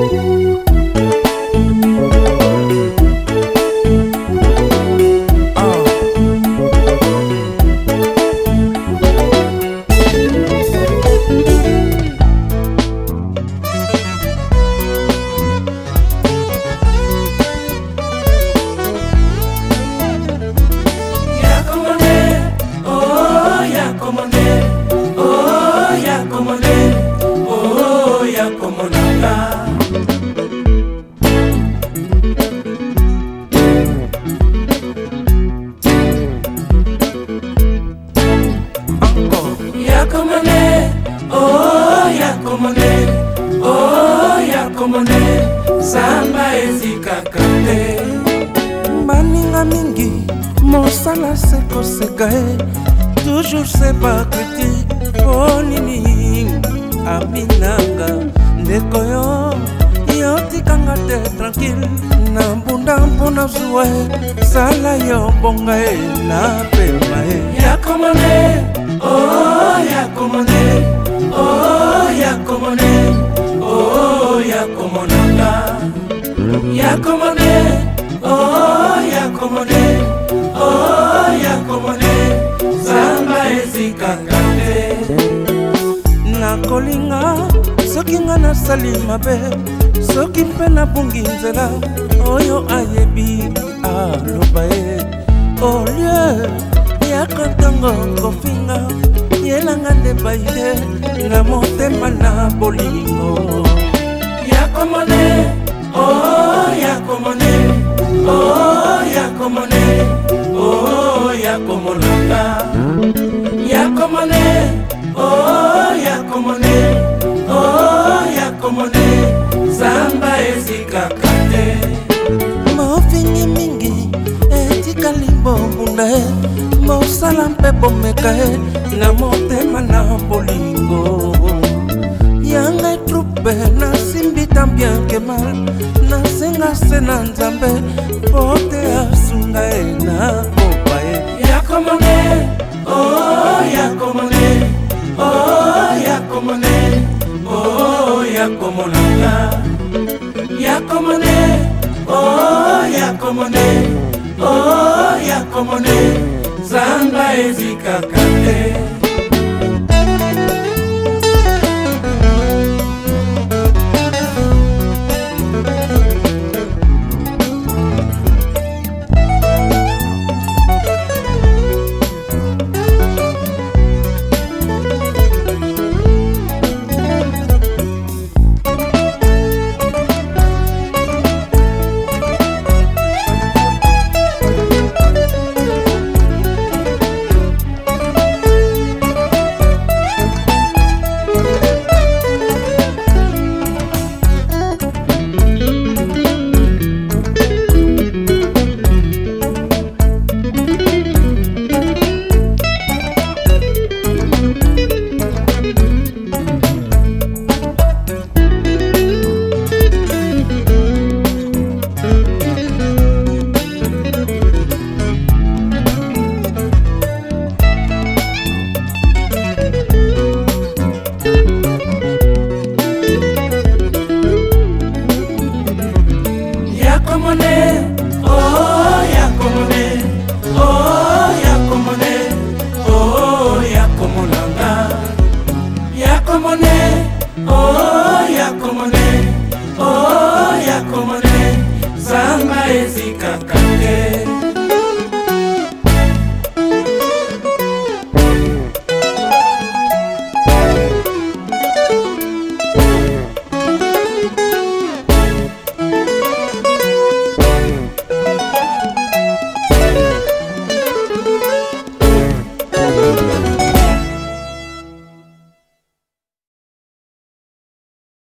Samba ezikakate baninga mingi mosala seko sekae toujours c'est pas critique onini aminanga ndeko yo tikanga te tranquille na mbunda mpona zuwa sala yo bonga na pema ya komone oh ya komone oh ya komone oh ya komonanga ya komone oh ya komone oh ya komone samba ezikakate nakolinga soki nga nasali mabe soki mpe nabungi nzela oyo ayebi aloba ye olie yaka ntango kofinga yelanga nde baide na motema na bolingo ya komone oh ya komone oh ya komone oh ya komonanga ya komone oh ya komone oh ya komone samba ezikakate mofingi mingi etikali bombunda mosala mpe bomeka na motema na bolingo yanga trupe nasimbita bien ke mal nasenga se na nzambe pote asunga na kopa ya komone oh ya komone oh ya komone oh ya komonanga ya komone oh ya komone oh ya komone samba ezikakate